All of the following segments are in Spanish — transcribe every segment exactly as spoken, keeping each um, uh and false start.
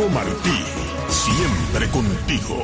Darío Martí, siempre contigo.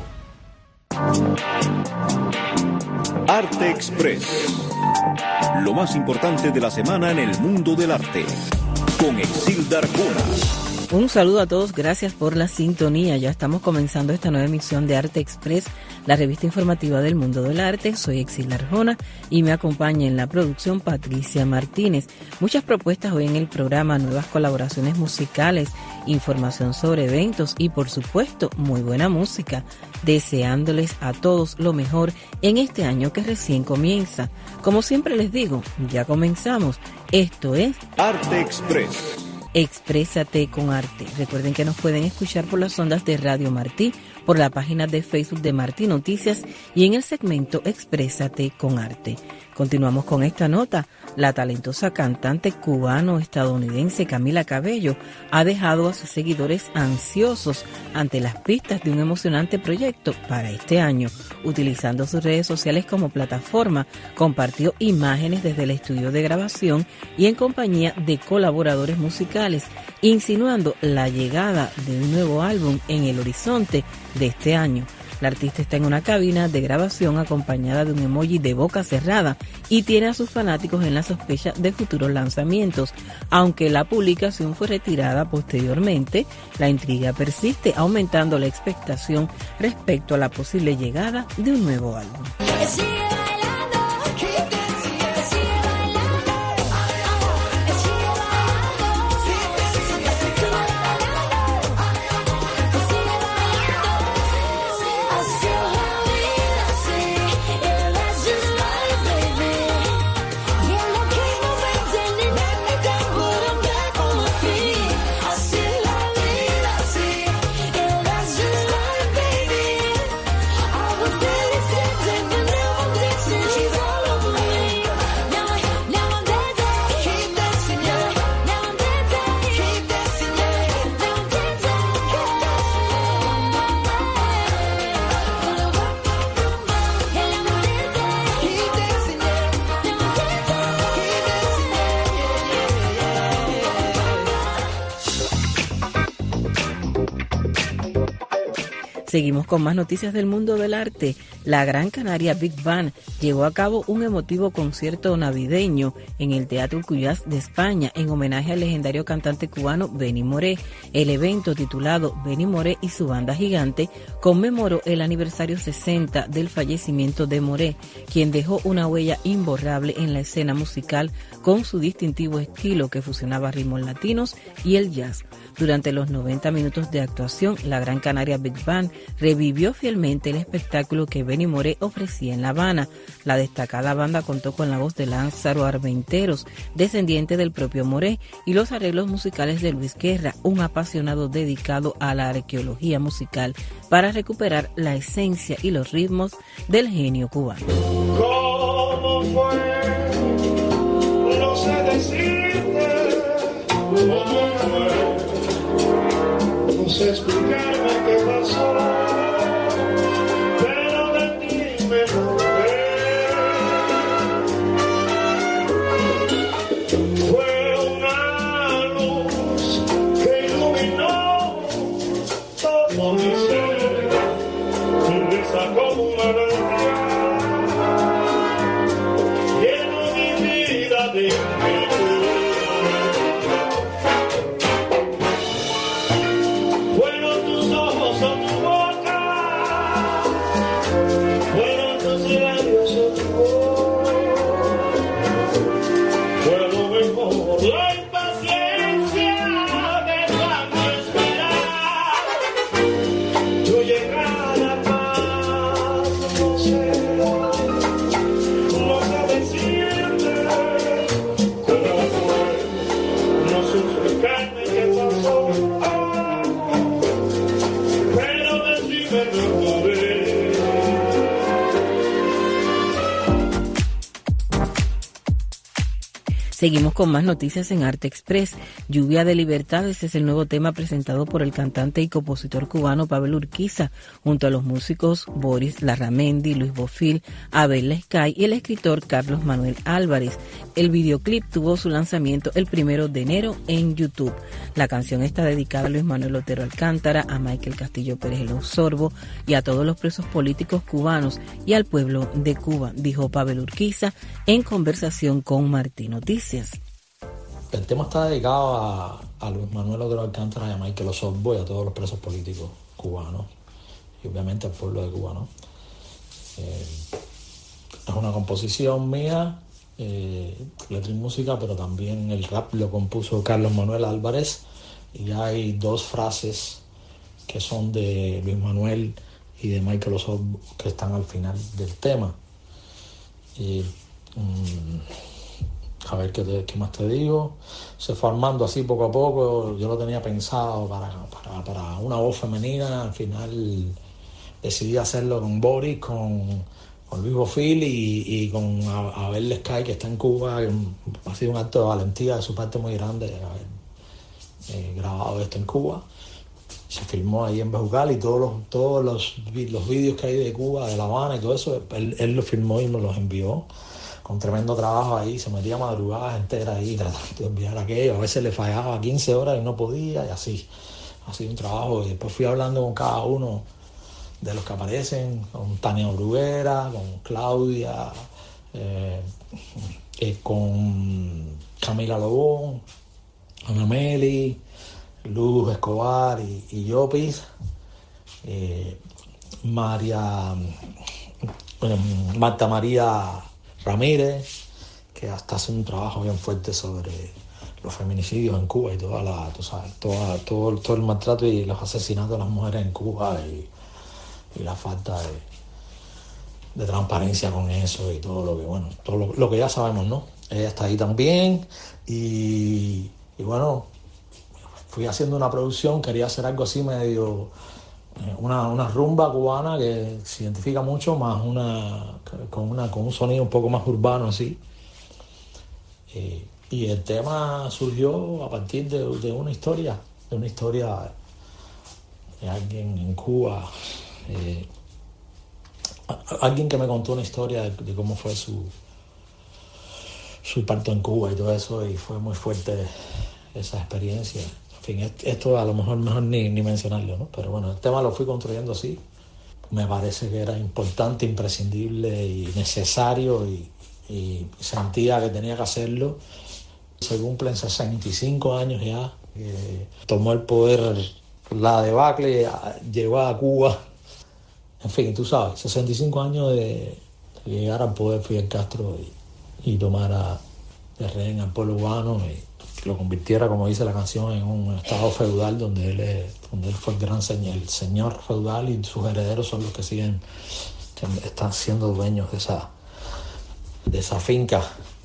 Arte Express. Lo más importante de la semana en el mundo del arte. Con Exilda Arjona. Un saludo a todos, gracias por la sintonía. Ya estamos comenzando esta nueva emisión de Arte Express, la revista informativa del mundo del arte. Soy Exilda Arjona y me acompaña en la producción Patricia Martínez. Muchas propuestas hoy en el programa, nuevas colaboraciones musicales, información sobre eventos y por supuesto muy buena música. Deseándoles a todos lo mejor en este año que recién comienza. Como siempre les digo, ya comenzamos. Esto es Arte Express. Exprésate con Arte. Recuerden que nos pueden escuchar por las ondas de Radio Martí, por la página de Facebook de Martí Noticias y en el segmento Exprésate con Arte. Continuamos con esta nota. La talentosa cantante cubano-estadounidense Camila Cabello ha dejado a sus seguidores ansiosos ante las pistas de un emocionante proyecto para este año. Utilizando sus redes sociales como plataforma, compartió imágenes desde el estudio de grabación y en compañía de colaboradores musicales, insinuando la llegada de un nuevo álbum en el horizonte de este año. La artista está en una cabina de grabación acompañada de un emoji de boca cerrada y tiene a sus fanáticos en la sospecha de futuros lanzamientos. Aunque la publicación fue retirada posteriormente, la intriga persiste, aumentando la expectación respecto a la posible llegada de un nuevo álbum. Seguimos con más noticias del mundo del arte. La Gran Canaria Big Band llevó a cabo un emotivo concierto navideño en el Teatro Cuyás de España en homenaje al legendario cantante cubano Benny Moré. El evento, titulado Benny Moré y su banda gigante, conmemoró el aniversario sesenta del fallecimiento de Moré, quien dejó una huella imborrable en la escena musical con su distintivo estilo que fusionaba ritmos latinos y el jazz. Durante los noventa minutos de actuación, la Gran Canaria Big Band revivió fielmente el espectáculo que Benny Moré ofrecía en La Habana. La destacada banda contó con la voz de Lázaro Armenteros, descendiente del propio Moré, y los arreglos musicales de Luis Guerra, un apasionado dedicado a la arqueología musical para recuperar la esencia y los ritmos del genio cubano. ¿Cómo fue? No sé decirte cómo fue. No sé explicarme qué pasó, pero de ti me enamoré. Fue una luz que iluminó todo mi ser, me sacó un manantial, llenó mi vida de inquietud. Son tu voz Seguimos con más noticias en Arte Express. Lluvia de Libertades es el nuevo tema presentado por el cantante y compositor cubano Pavel Urquiza, junto a los músicos Boris Larramendi, Luis Bofill, Abel Lescay y el escritor Carlos Manuel Álvarez. El videoclip tuvo su lanzamiento el primero de enero en YouTube. La canción está dedicada a Luis Manuel Otero Alcántara, a Michael Castillo Pérez el Osorbo y a todos los presos políticos cubanos y al pueblo de Cuba, dijo Pavel Urquiza en conversación con Martín Noticias. El tema está dedicado a, a Luis Manuel Otero Alcántara y a Michael Osorbo y a todos los presos políticos cubanos y obviamente al pueblo de Cuba, ¿no? Eh, es una composición mía, eh, letra y música, pero también el rap lo compuso Carlos Manuel Álvarez y hay dos frases que son de Luis Manuel y de Michael Osorbo que están al final del tema. Y, mmm, a ver ¿qué, te, qué más te digo. Se fue armando así poco a poco. Yo lo tenía pensado para, para, para una voz femenina. Al final decidí hacerlo con Boris, con, con Luis Bofill y, y con Abel Lescay, que está en Cuba. Ha sido un acto de valentía de su parte muy grande haber eh, grabado esto en Cuba. Se filmó ahí en Bejucal y todos los todos los, los vídeos que hay de Cuba, de La Habana y todo eso, él, él lo filmó y nos los envió. Con tremendo trabajo ahí, se metía madrugadas enteras ahí tratando de enviar aquello. A veces le fallaba quince horas y no podía y así. Ha sido un trabajo. Y después fui hablando con cada uno de los que aparecen, con Tania Bruguera, con Claudia, eh, eh, con Camila Lobón, Ana Meli, Luz Escobar y, y Yopis, eh, María, eh, Marta María Ramírez, que hasta hace un trabajo bien fuerte sobre los feminicidios en Cuba y toda la, tú sabes, toda, todo, todo el maltrato y los asesinatos de las mujeres en Cuba y, y la falta de, de transparencia con eso y todo lo que, bueno, todo lo, lo que ya sabemos, ¿no? Ella está ahí también y, y bueno, fui haciendo una producción, quería hacer algo así medio, una, una rumba cubana que se identifica mucho, más una con, una con un sonido un poco más urbano así. Eh, y el tema surgió a partir de, de una historia, de una historia de alguien en Cuba, eh, alguien que me contó una historia de, de cómo fue su, su parto en Cuba y todo eso, y fue muy fuerte esa experiencia. En fin, esto a lo mejor mejor ni, ni mencionarlo, ¿no? Pero bueno, el tema lo fui construyendo así. Me parece que era importante, imprescindible y necesario y, y sentía que tenía que hacerlo. Se cumplen sesenta y cinco años ya. Eh, tomó el poder la debacle, llegó a Cuba. En fin, tú sabes, sesenta y cinco años de, de llegar al poder Fidel Castro y, y tomar a, de rehén al pueblo cubano y lo convirtiera, como dice la canción, en un estado feudal donde él, es, donde él fue el gran señor, el señor feudal, y sus herederos son los que siguen, están siendo dueños de esa, de esa finca,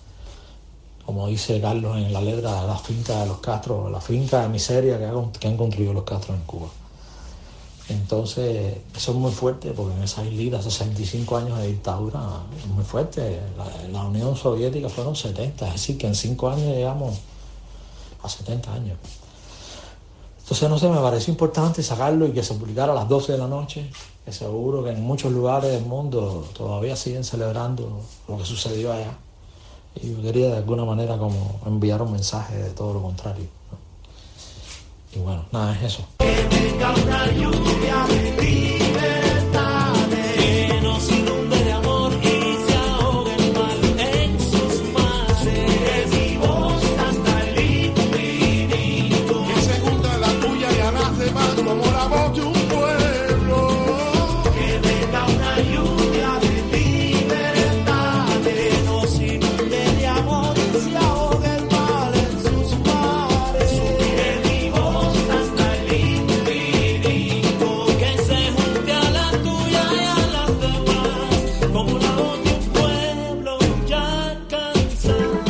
como dice Carlos en la letra, la finca de los Castro, la finca de miseria que, ha, que han construido los Castro en Cuba. Entonces, eso es muy fuerte, porque en esa islita, sesenta y cinco años de dictadura, es muy fuerte. La, la Unión Soviética fueron setenta, es decir, que en cinco años llegamos a setenta años. Entonces, no sé, me pareció importante sacarlo y que se publicara a las doce de la noche, que seguro que en muchos lugares del mundo todavía siguen celebrando lo que sucedió allá. Y yo quería de alguna manera como enviar un mensaje de todo lo contrario, ¿no? Y bueno, nada, es eso. Que venga una lluvia de libertades, que nos inunde de amor y se ahogue el mal en sus mares, vivos hasta el infinito. Que se junta la tuya y a las demás como la voz de un pueblo. Que venga una lluvia de libertades, que nos inunde de amor y se ahogue el mal en sus mares, que vivos hasta el infinito. Que se junte a la tuya y a las demás como la voz de un pueblo ya cansado.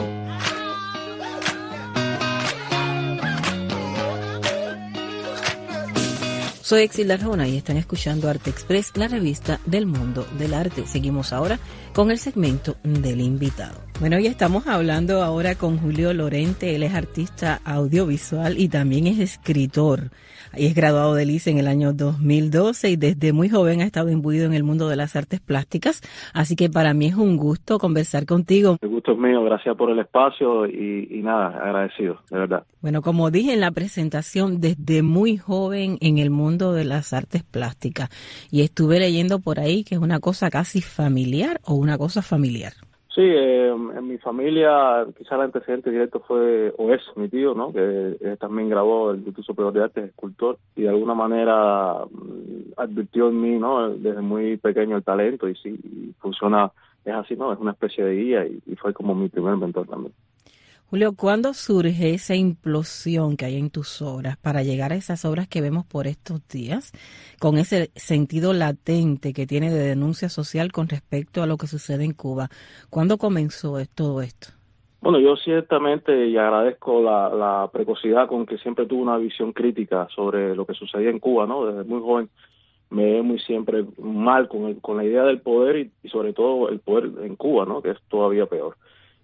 Soy Exilda Arjona y están escuchando Arte Express, la revista del mundo del arte. Seguimos ahora con el segmento del invitado. Bueno, y estamos hablando ahora con Julio Lorente. Él es artista audiovisual y también es escritor. Es graduado del I C E en el año dos mil doce y desde muy joven ha estado imbuido en el mundo de las artes plásticas. Así que para mí es un gusto conversar contigo. El gusto es mío, gracias por el espacio y, y nada, agradecido, de verdad. Bueno, como dije en la presentación, desde muy joven en el mundo de las artes plásticas. Y estuve leyendo por ahí que es una cosa casi familiar o una cosa familiar. Sí, eh, en mi familia quizá el antecedente directo fue, o es mi tío, ¿no? Que eh, también grabó el Instituto Superior de Artes, escultor, y de alguna manera mm, advirtió en mí, ¿no? Desde muy pequeño el talento, y sí, y funciona, es así, ¿no? Es una especie de guía, y, y fue como mi primer mentor también. Julio, ¿cuándo surge esa implosión que hay en tus obras para llegar a esas obras que vemos por estos días, con ese sentido latente que tiene de denuncia social con respecto a lo que sucede en Cuba? ¿Cuándo comenzó todo esto? Bueno, yo ciertamente y agradezco la, la precocidad con que siempre tuve una visión crítica sobre lo que sucedía en Cuba, ¿no? Desde muy joven me ve muy siempre mal con, el, con la idea del poder y, y sobre todo el poder en Cuba, ¿no? Que es todavía peor.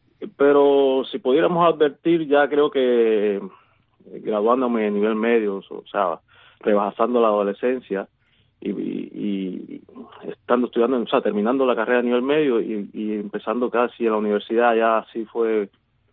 Pero si pudiéramos advertir, ya creo que graduándome en nivel medio, o sea, rebasando la adolescencia y, y, y estando estudiando, o sea, terminando la carrera a nivel medio y, y empezando casi en la universidad, ya así fue,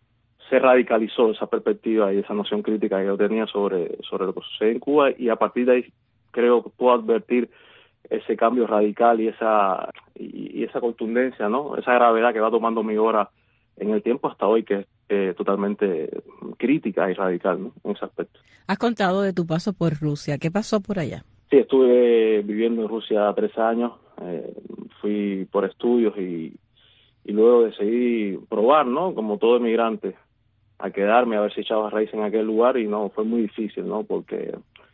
se radicalizó esa perspectiva y esa noción crítica que yo tenía sobre, sobre lo que sucede en Cuba, y a partir de ahí creo que puedo advertir ese cambio radical y esa, y, y esa contundencia, ¿no? Esa gravedad que va tomando mi obra en el tiempo hasta hoy, que es eh, totalmente crítica y radical, ¿no? En ese aspecto. Has contado de tu paso por Rusia. ¿Qué pasó por allá? Sí, estuve viviendo en Rusia tres años. Eh, fui por estudios y, y luego decidí probar, ¿no? Como todo emigrante, a quedarme, a ver si echaba raíz en aquel lugar, y no, fue muy difícil, ¿no? Porque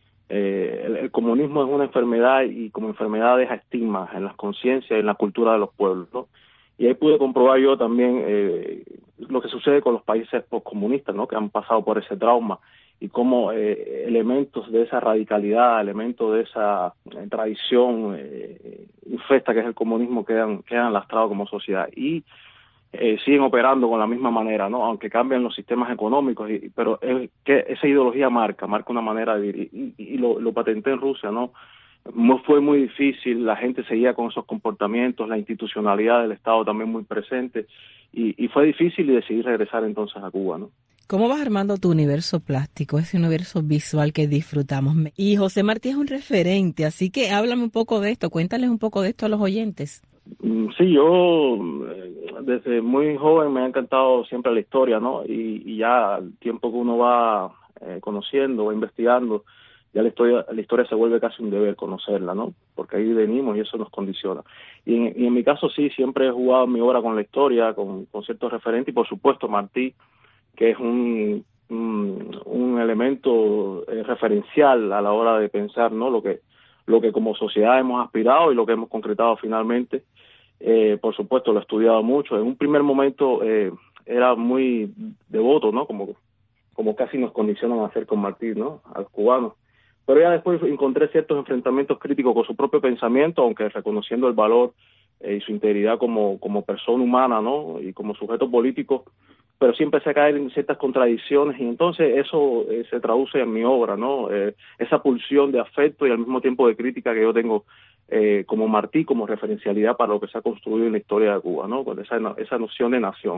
eh, el, el comunismo es una enfermedad y como enfermedad deja estigmas en las conciencias y en la cultura de los pueblos, ¿no? Y ahí pude comprobar yo también eh, lo que sucede con los países postcomunistas, ¿no? Que han pasado por ese trauma, y cómo eh, elementos de esa radicalidad, elementos de esa eh, tradición eh, infesta que es el comunismo quedan, quedan lastrados como sociedad y eh, siguen operando con la misma manera, ¿no? Aunque cambian los sistemas económicos, y, pero es que esa ideología marca, marca una manera de vivir, y, y, y lo, lo patenté en Rusia, ¿no? Fue muy difícil, la gente seguía con esos comportamientos, la institucionalidad del Estado también muy presente, y, y fue difícil y decidí regresar entonces a Cuba, ¿no? ¿Cómo vas armando tu universo plástico, ese universo visual que disfrutamos? Y José Martí es un referente, así que háblame un poco de esto, cuéntales un poco de esto a los oyentes. Sí, yo desde muy joven me ha encantado siempre la historia, ¿no? Y, y ya al tiempo que uno va eh, conociendo, va investigando, ya la historia, la historia se vuelve casi un deber conocerla, ¿no? Porque ahí venimos y eso nos condiciona. Y en, y en mi caso sí, siempre he jugado mi obra con la historia, con, con ciertos referentes, y por supuesto Martí, que es un, un, un elemento eh, referencial a la hora de pensar, ¿no? Lo que, lo que como sociedad hemos aspirado y lo que hemos concretado finalmente. Eh, por supuesto lo he estudiado mucho. En un primer momento eh, era muy devoto, ¿no? Como, como casi nos condicionan a hacer con Martí, ¿no? A los cubanos. Pero ya después encontré ciertos enfrentamientos críticos con su propio pensamiento, aunque reconociendo el valor eh, y su integridad como, como persona humana, ¿no? Y como sujeto político, pero sí empecé a caer en ciertas contradicciones, y entonces eso eh, se traduce en mi obra, ¿no? Eh, esa pulsión de afecto y al mismo tiempo de crítica que yo tengo eh, como Martí, como referencialidad para lo que se ha construido en la historia de Cuba, ¿no? Con esa, esa noción de nación.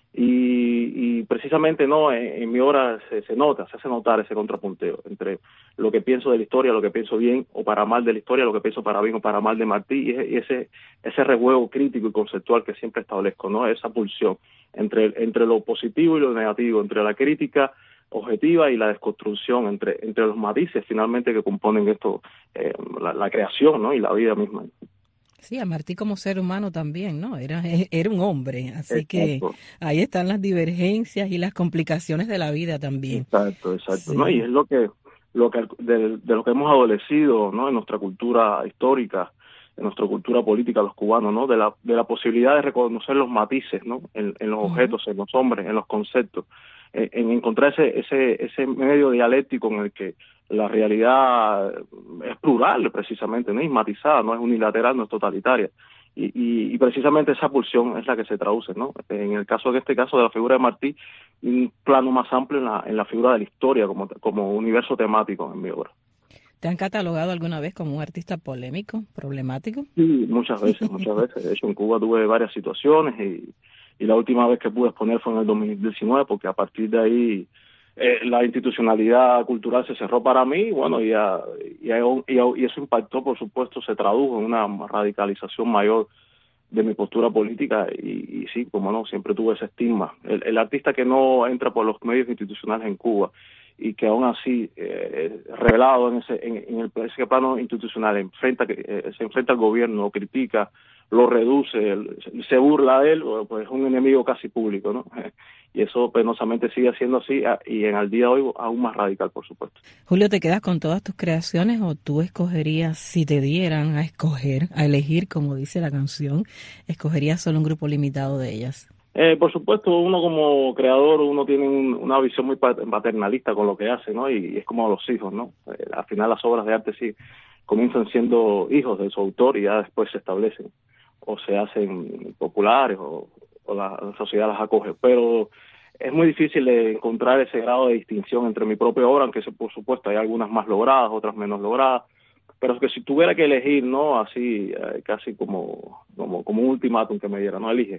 Y, y precisamente no en, en mi obra se, se nota, se hace notar ese contrapunteo entre lo que pienso de la historia, lo que pienso bien o para mal de la historia, lo que pienso para bien o para mal de Martí, y ese ese rejuego crítico y conceptual que siempre establezco, ¿no? Esa pulsión entre entre lo positivo y lo negativo, entre la crítica objetiva y la desconstrucción, entre entre los matices finalmente que componen esto, eh, la, la creación, ¿no? Y la vida misma. Sí, a Martí como ser humano también, ¿no? Era, era un hombre, así exacto. Que ahí están las divergencias y las complicaciones de la vida también. Exacto, exacto. Sí. ¿No? Y es lo que, lo que de, de lo que hemos adolecido, ¿no? En nuestra cultura histórica, en nuestra cultura política, los cubanos, ¿no? De la, de la posibilidad de reconocer los matices, ¿no? En, en los uh-huh. objetos, en los hombres, en los conceptos, en, en encontrar ese, ese, ese medio dialéctico en el que la realidad es plural, precisamente, no es matizada, no es unilateral, no es totalitaria. Y, y, y precisamente esa pulsión es la que se traduce, ¿no? En el caso, en este caso de la figura de Martí, un plano más amplio en la, en la figura de la historia como, como universo temático en mi obra. ¿Te han catalogado alguna vez como un artista polémico, problemático? Sí, muchas veces, muchas veces. De hecho, en Cuba tuve varias situaciones y, y la última vez que pude exponer fue en el dos mil diecinueve, porque a partir de ahí eh, la institucionalidad cultural se cerró para mí, bueno, y, a, y, a, y, a, y eso impactó, por supuesto, se tradujo en una radicalización mayor de mi postura política y, y sí, como no, siempre tuve ese estigma. El, el artista que no entra por los medios institucionales en Cuba y que aún así, eh, revelado en ese en, en el, ese plano institucional, enfrenta eh, se enfrenta al gobierno, lo critica, lo reduce, el, se burla de él, pues es un enemigo casi público, ¿no? Y eso penosamente sigue siendo así y en el día de hoy aún más radical, por supuesto. Julio, ¿te quedas con todas tus creaciones o tú escogerías, si te dieran a escoger, a elegir, como dice la canción, escogerías solo un grupo limitado de ellas? Eh, por supuesto, uno como creador, uno tiene un, una visión muy paternalista con lo que hace, ¿no? Y, y es como los hijos, ¿no? Eh, al final las obras de arte sí comienzan siendo hijos de su autor y ya después se establecen o se hacen populares o, o la, la sociedad las acoge. Pero es muy difícil encontrar ese grado de distinción entre mi propia obra, aunque por supuesto hay algunas más logradas, otras menos logradas. Pero es que si tuviera que elegir, ¿no? Así, eh, casi como, como, como un ultimátum que me diera, ¿no? Elige.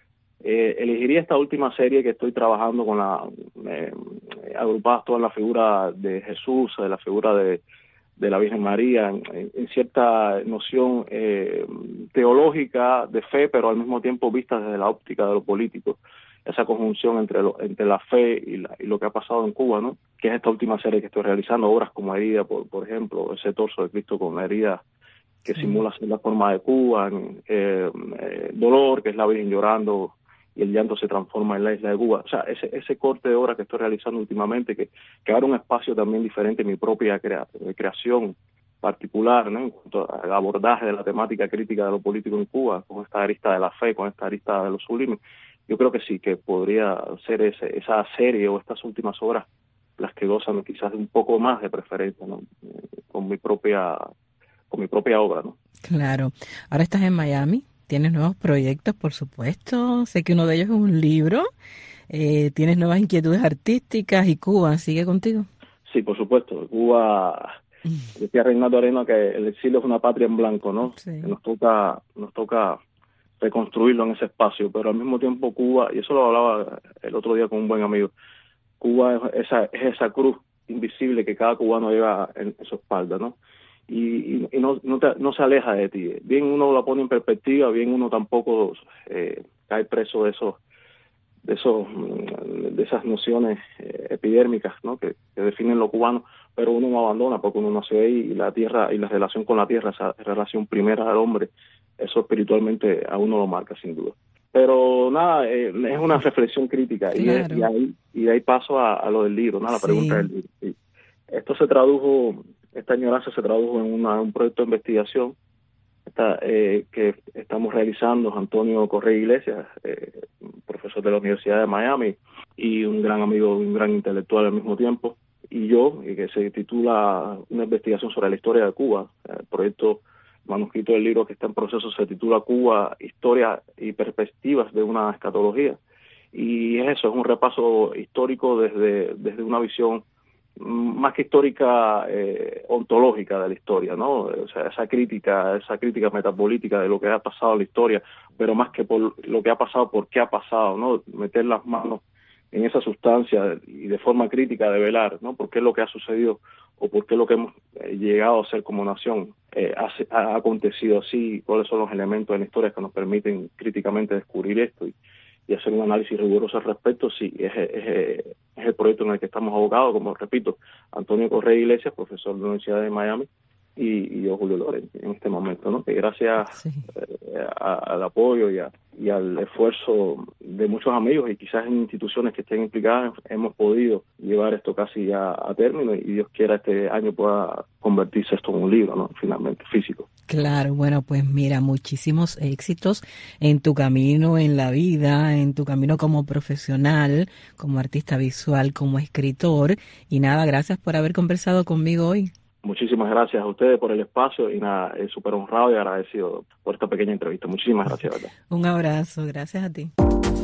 Eh, elegiría esta última serie que estoy trabajando con la eh, agrupadas toda la figura de Jesús, de la figura de, de la Virgen María, en, en cierta noción eh, teológica de fe, pero al mismo tiempo vista desde la óptica de lo político, esa conjunción entre lo, entre la fe y, la, y lo que ha pasado en Cuba, ¿no? Que es esta última serie que estoy realizando, obras como Herida, por, por ejemplo, ese torso de Cristo con la herida que sí simula la forma de Cuba, eh, eh, Dolor, que es la Virgen llorando, y el llanto se transforma en la isla de Cuba. O sea, ese ese corte de obra que estoy realizando últimamente, que, que abre un espacio también diferente en mi propia crea, creación particular, ¿no? En cuanto al abordaje de la temática crítica de lo político en Cuba, con esta arista de la fe, con esta arista de lo sublime, yo creo que sí, que podría ser ese, esa serie o estas últimas obras las que gozan quizás de un poco más de preferencia, ¿no? Con mi propia, con mi propia obra, ¿no? Claro. Ahora estás en Miami. Tienes nuevos proyectos, por supuesto. Sé que uno de ellos es un libro. Eh, tienes nuevas inquietudes artísticas y Cuba sigue contigo. Sí, por supuesto. Cuba, decía Reinaldo Arena que el exilio es una patria en blanco, ¿no? Sí. Que nos toca, nos toca reconstruirlo en ese espacio, pero al mismo tiempo Cuba, y eso lo hablaba el otro día con un buen amigo, Cuba es esa, es esa cruz invisible que cada cubano lleva en, en su espalda, ¿no? Y, y, y no no, te, no se aleja de ti. Bien uno la pone en perspectiva, bien uno tampoco eh, cae preso de esos de esos de esas nociones eh, epidérmicas, ¿no? que, que definen lo cubano, pero uno no abandona porque uno nació ahí y la tierra y la relación con la tierra, esa relación primera del hombre, eso espiritualmente a uno lo marca sin duda. Pero nada, eh, es una reflexión crítica. Claro. y, y ahí y de ahí paso a, a lo del libro, ¿no? La pregunta sí. del libro. Sí. Esto se tradujo Esta añoranza se tradujo en una, un proyecto de investigación esta, eh, que estamos realizando Antonio Correa Iglesias, eh, profesor de la Universidad de Miami y un gran amigo, un gran intelectual al mismo tiempo, y yo, y que se titula Una investigación sobre la historia de Cuba. El proyecto manuscrito del libro que está en proceso se titula Cuba, historia y perspectivas de una escatología. Y es eso, es un repaso histórico desde, desde una visión más que histórica, eh, ontológica de la historia, ¿no? O sea, esa crítica, esa crítica metapolítica de lo que ha pasado en la historia, pero más que por lo que ha pasado, por qué ha pasado, ¿no? Meter las manos en esa sustancia y de forma crítica develar, ¿no? Por qué es lo que ha sucedido o por qué lo que hemos eh, llegado a ser como nación eh, ha, ha acontecido así, cuáles son los elementos en la historia que nos permiten críticamente descubrir esto y, y hacer un análisis riguroso al respecto. Sí, es, es, es el proyecto en el que estamos abocados, como repito, Antonio Correa Iglesias, profesor de la Universidad de Miami, y, y yo, Julio Loren, en este momento, ¿no? Que gracias sí. eh, a, al apoyo y, a, y al esfuerzo de muchos amigos y quizás en instituciones que estén implicadas, hemos podido llevar esto casi ya a término y Dios quiera este año pueda convertirse esto en un libro, ¿no? Finalmente, físico. Claro, bueno, pues mira, muchísimos éxitos en tu camino en la vida, en tu camino como profesional, como artista visual, como escritor. Y nada, gracias por haber conversado conmigo hoy. Muchísimas gracias a ustedes por el espacio y nada, eh, súper honrado y agradecido por esta pequeña entrevista. Muchísimas gracias, ¿verdad? Un abrazo, gracias a ti.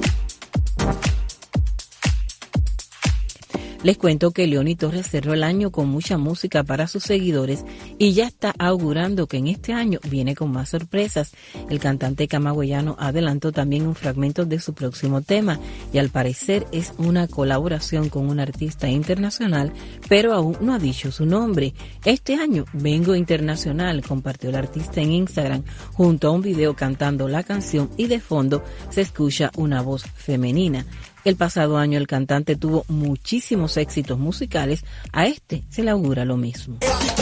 Les cuento que Leoni Torres cerró el año con mucha música para sus seguidores y ya está augurando que en este año viene con más sorpresas. El cantante camagüeyano adelantó también un fragmento de su próximo tema y al parecer es una colaboración con un artista internacional, pero aún no ha dicho su nombre. Este año vengo internacional, compartió el artista en Instagram junto a un video cantando la canción y de fondo se escucha una voz femenina. El pasado año el cantante tuvo muchísimos éxitos musicales, a este se le augura lo mismo.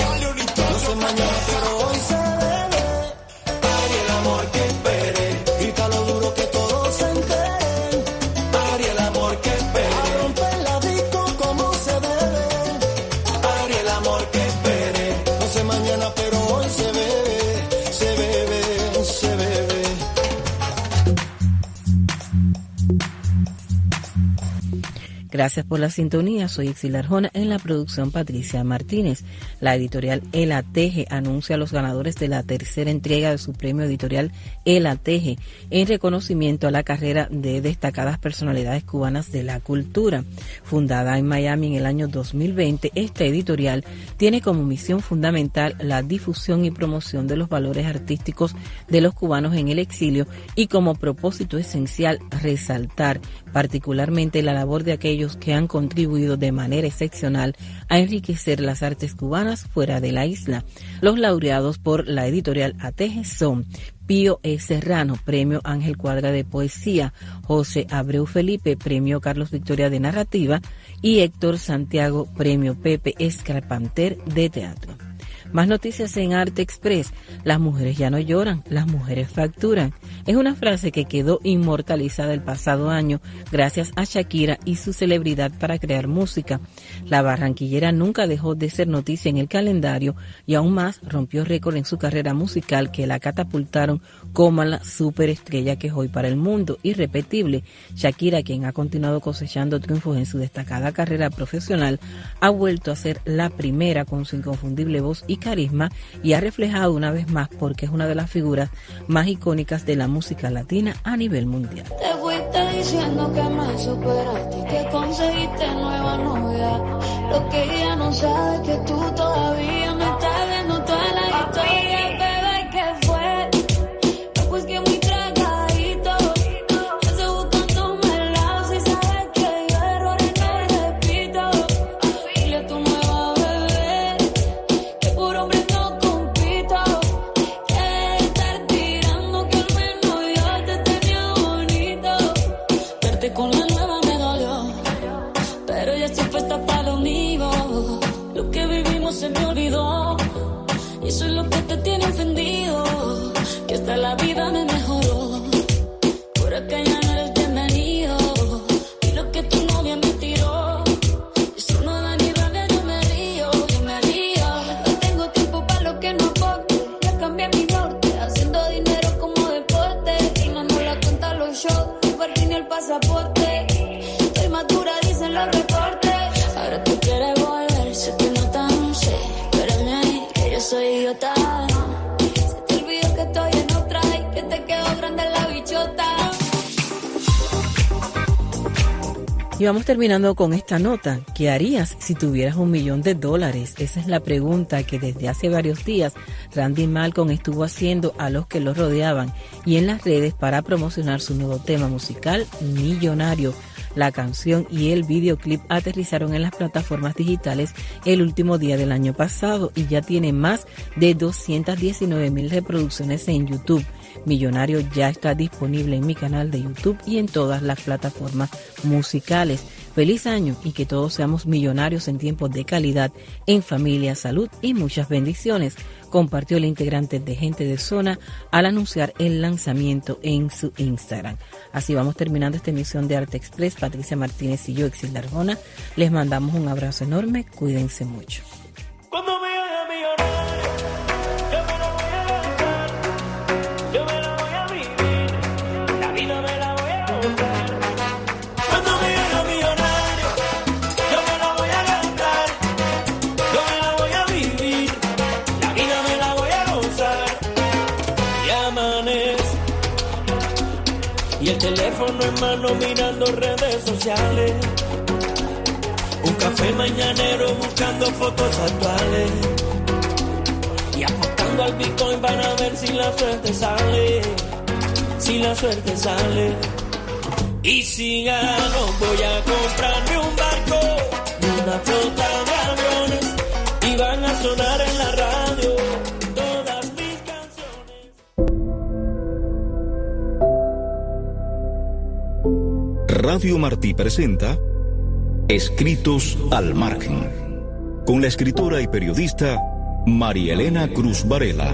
Gracias por la sintonía, soy Exilda Arjona, en la producción Patricia Martínez. La editorial El Ateje anuncia a los ganadores de la tercera entrega de su premio editorial El Ateje en reconocimiento a la carrera de destacadas personalidades cubanas de la cultura. Fundada en Miami en el año dos mil veinte, esta editorial tiene como misión fundamental la difusión y promoción de los valores artísticos de los cubanos en el exilio y como propósito esencial resaltar particularmente la labor de aquellos que han contribuido de manera excepcional a enriquecer las artes cubanas fuera de la isla. Los laureados por la editorial Ateje son Pío E. Serrano, Premio Ángel Cuadra de Poesía, José Abreu Felipe, Premio Carlos Victoria de Narrativa y Héctor Santiago, Premio Pepe Escarpanter de Teatro. Más noticias en Arte Express. Las mujeres ya no lloran, las mujeres facturan. Es una frase que quedó inmortalizada el pasado año gracias a Shakira y su celebridad para crear música. La barranquillera nunca dejó de ser noticia en el calendario y aún más rompió récord en su carrera musical que la catapultaron como la superestrella que es hoy para el mundo. Irrepetible, Shakira, quien ha continuado cosechando triunfos en su destacada carrera profesional, ha vuelto a ser la primera con su inconfundible voz y carisma y ha reflejado una vez más porque es una de las figuras más icónicas de la música latina a nivel mundial. Te fuiste diciendo que me superaste, que conseguiste nueva novia. Lo que ella no sabe es que tú todavía me estás viendo toda la historia, bebé, ¿qué fue? Pues que muy tragadito, ese buscándome el lado, si sabes que yo errores no repito. Dile a tu nueva bebé que por hombre no compito, que estar tirando que al menos yo te tenía bonito. Verte con la nueva me dolió, pero ya estoy puesta para lo mío. Lo que vivimos se me olvidó y eso es lo que te tiene ofendido, que hasta la vida me mejoró. Por acá ya no eres bienvenido y lo que tu novia me tiró, eso no da ni rabia, yo me río, yo me río. No tengo tiempo para lo que no aporte, ya cambié mi norte, haciendo dinero como deporte, y no nos la cuenta los shows, el parking y el pasaporte. Estoy madura, dicen los reportes. Ahora tú quieres volver, se te nota, no sé, espérame ahí, que yo soy idiota. Se te olvidó que estoy en otra y que te quedó grande la bichota. Y vamos terminando con esta nota. ¿Qué harías si tuvieras un millón de dólares? Esa es la pregunta que desde hace varios días Randy Malcolm estuvo haciendo a los que lo rodeaban y en las redes para promocionar su nuevo tema musical, Millonario. La canción y el videoclip aterrizaron en las plataformas digitales el último día del año pasado y ya tiene más de doscientas diecinueve mil reproducciones en YouTube. Millonario ya está disponible en mi canal de YouTube y en todas las plataformas musicales. Feliz año y que todos seamos millonarios en tiempos de calidad, en familia, salud y muchas bendiciones, compartió el integrante de Gente de Zona al anunciar el lanzamiento en su Instagram. Así vamos terminando esta emisión de Arte Express. Patricia Martínez y yo, Exilda Arjona, les mandamos un abrazo enorme. Cuídense mucho. Cuando me haga millonario, yo me la voy a gastar, yo me la voy a vivir, la vida me la voy a gozar. Cuando me haga millonario, yo me la voy a gastar, yo me la voy a vivir, y el teléfono en mano mirando redes sociales. Un café mañanero buscando fotos actuales y apostando al Bitcoin para ver si la suerte sale, si la suerte sale. Y si gano voy a comprarme un barco, una flota de aviones y van a sonar en la radio todas mis canciones. Radio Martí presenta Escritos al Margen, con la escritora y periodista María Elena Cruz Varela.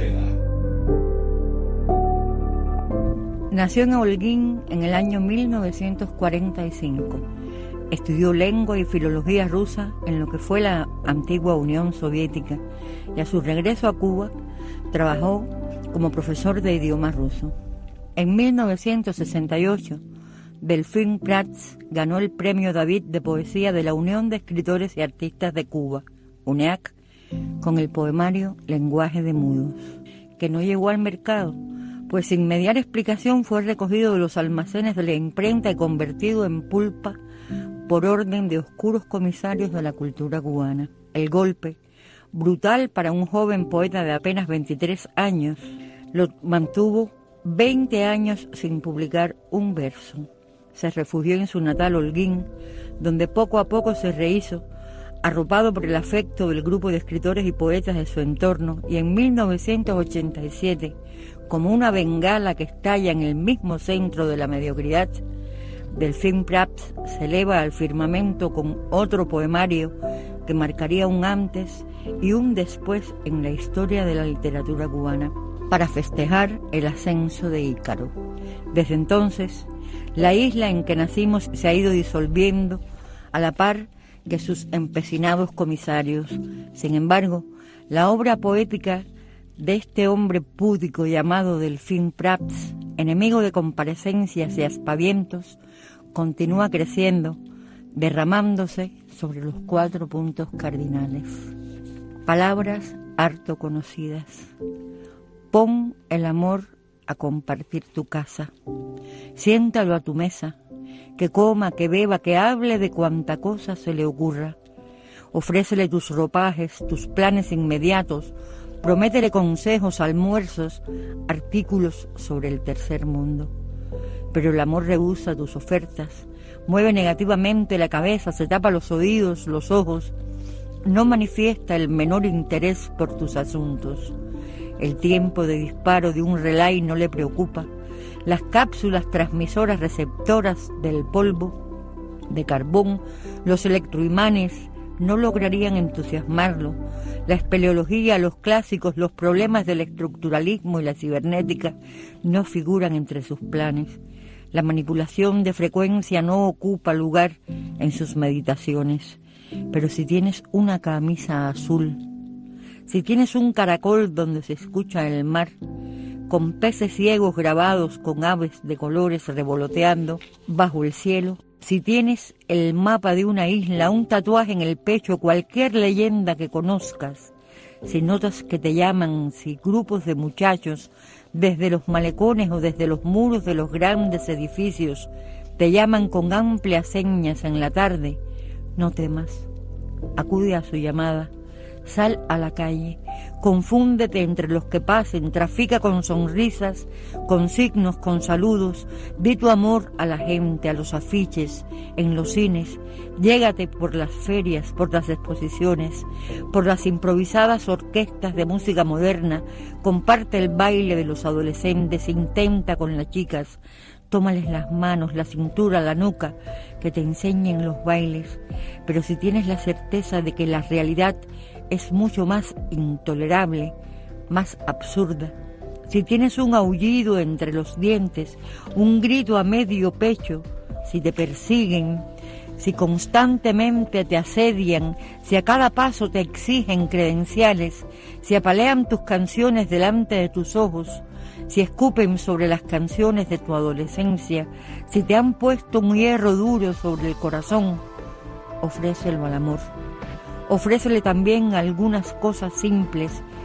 Nació en Holguín en el año mil novecientos cuarenta y cinco. Estudió lengua y filología rusa en lo que fue la antigua Unión Soviética y a su regreso a Cuba trabajó como profesor de idioma ruso. En mil novecientos sesenta y ocho, Delfín Prats ganó el Premio David de Poesía de la Unión de Escritores y Artistas de Cuba, U N E A C, con el poemario Lenguaje de Mudos, que no llegó al mercado, pues sin mediar explicación fue recogido de los almacenes de la imprenta y convertido en pulpa por orden de oscuros comisarios de la cultura cubana. El golpe, brutal para un joven poeta de apenas veintitrés años, lo mantuvo veinte años sin publicar un verso. Se refugió en su natal Holguín, donde poco a poco se rehizo, arropado por el afecto del grupo de escritores y poetas de su entorno, y en mil novecientos ochenta y siete, como una bengala que estalla en el mismo centro de la mediocridad, Delfín Prats se eleva al firmamento con otro poemario que marcaría un antes y un después en la historia de la literatura cubana, para festejar el ascenso de Ícaro. Desde entonces, la isla en que nacimos se ha ido disolviendo a la par que sus empecinados comisarios. Sin embargo, la obra poética de este hombre púdico llamado Delfín Prats, enemigo de comparecencias y aspavientos, continúa creciendo, derramándose sobre los cuatro puntos cardinales. Palabras harto conocidas. Pon el amor a compartir tu casa. Siéntalo a tu mesa, que coma, que beba, que hable de cuanta cosa se le ocurra. Ofrécele tus ropajes, tus planes inmediatos, prométele consejos, almuerzos, artículos sobre el tercer mundo. Pero el amor rehúsa tus ofertas, mueve negativamente la cabeza, se tapa los oídos, los ojos, no manifiesta el menor interés por tus asuntos. El tiempo de disparo de un relay no le preocupa. Las cápsulas transmisoras receptoras del polvo de carbón, los electroimanes, no lograrían entusiasmarlo. La espeleología, los clásicos, los problemas del estructuralismo y la cibernética no figuran entre sus planes. La manipulación de frecuencia no ocupa lugar en sus meditaciones. Pero si tienes una camisa azul, si tienes un caracol donde se escucha el mar, con peces ciegos grabados con aves de colores revoloteando bajo el cielo, si tienes el mapa de una isla, un tatuaje en el pecho, cualquier leyenda que conozcas, si notas que te llaman, si grupos de muchachos, desde los malecones o desde los muros de los grandes edificios, te llaman con amplias señas en la tarde, no temas, acude a su llamada. Sal a la calle, confúndete entre los que pasen, trafica con sonrisas, con signos, con saludos, di tu amor a la gente, a los afiches, en los cines, llégate por las ferias, por las exposiciones, por las improvisadas orquestas de música moderna, comparte el baile de los adolescentes, intenta con las chicas, tómales las manos, la cintura, la nuca, que te enseñen los bailes, pero si tienes la certeza de que la realidad es mucho más intolerable, más absurda, si tienes un aullido entre los dientes, un grito a medio pecho, si te persiguen, si constantemente te asedian, si a cada paso te exigen credenciales, si apalean tus canciones delante de tus ojos, si escupen sobre las canciones de tu adolescencia, si te han puesto un hierro duro sobre el corazón, ofrécelo al amor. Ofrécele también algunas cosas simples